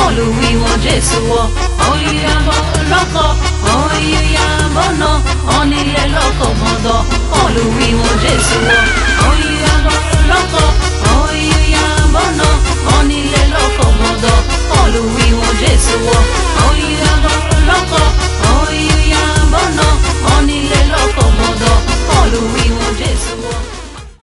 olùwíwọ̀n Jésù wọ oyíyàbọ̀ lọ́kọ̀ oyíyàbọ̀ náà onílé lọ́kọ̀ mọ́dọ̀ olùwíwọ̀n Jésù wọ